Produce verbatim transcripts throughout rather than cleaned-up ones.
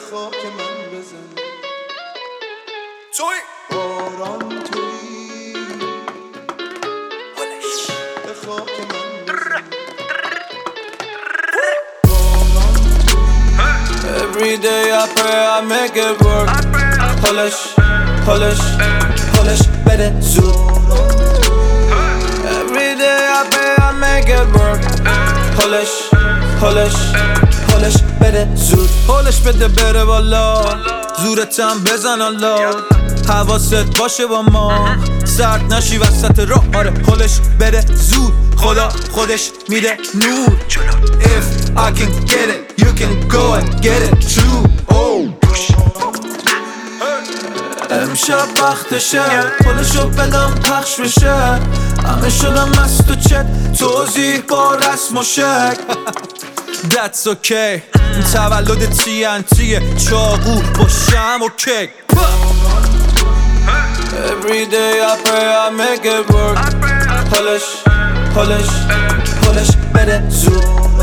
خاک من بزن. توی باران توی به خاک من بزن. Every day I pray I make it work. Polish, polish, polish بده زود. Every day I pray I make it work. Polish, polish, polish بده زود. پولش بده بره بالا، زورتم بزن الله. حواست باشه با ما، سرد نشی وسط راه. آره پولش بده زود، خدا خودش میده نور. If I can get it, you can go and get it too. Oh. امشب وقتشه، پولشو بدم پخش بشه. همه شدم مست و چت، توضیح با رسم و شک. That's okay. تولد تی ان تیه، چاقو با شم و کیک. Every day I pray I make it work. Polish, polish, polish بده زود.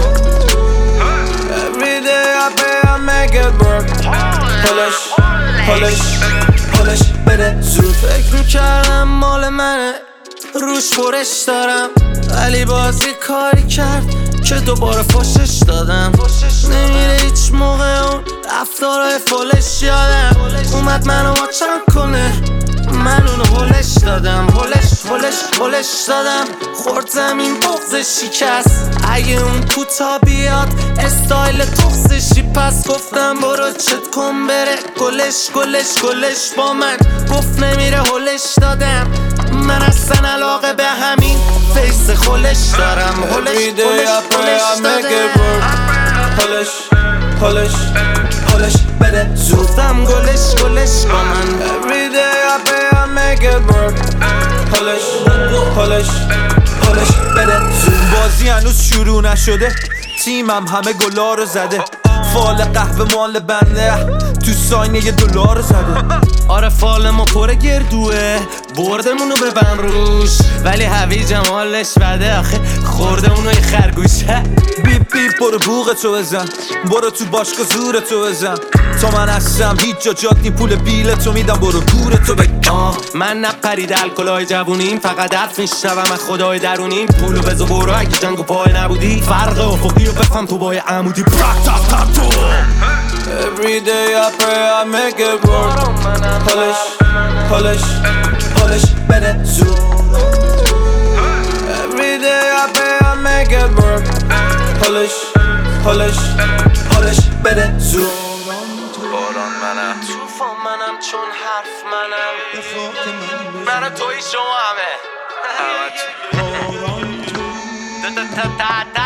Every day I pray I make it work. Polish, polish, polish بده زود. فکر میکردم مال منه، روش برش دارم، ولی بازی کاری کرد که دوباره فوشش دادم. نمیره هیچ موقع اون رفتارهای فولش یادم. اومد منو واچم کنه، من اونو هولش دادم. هولش هولش هولش دادم، خورد زمین بغز شکست. اگه اون کوتا بیاد استایل تخصشی، پس گفتم برو چت کن بره گلش گلش گلش با من. گفت نمیره هولش دادم، من اصلا علاقه به همین فیس خولش دارم. هولش هولش هولش دادم. هولش هولش هولش بده زود. گفتم گلش گلش با من. Every day I pray I make it work. هولش هولش هولش بده زود. بازی هنوز شروع نشده، تیمم همه گلا رو زده. فال قهوه مال بنده، تو ساینه یه دلار زده. آره فال ما پر گردوه، بردمونو ببن روش، ولی هوی جمالش بده آخه خورده اونو یه خرگوشه. بیپ بیپ برو بوغتو بزن، برو تو باشگاه زورتو بزن. تا من هستم هیچ جا جات نی، پول بیلتو میدم برو گورتو بگم. من نقرید الکلای جوونیم، فقط حرف میشنوم از خدای درونیم. پولو بزو برو اگه جنگو پای نبودی، فرق افقی رو بفهم تو بای عمودی. Every day I pray I make it work. Polish, polish, polish بده زود. Every day I pray I make it work. Polish, polish, polish بده زود. باران منم، توفان منم، چون حرف منم. به خاک من بزن. من و توی شما همه. باران توی تا تا تا تا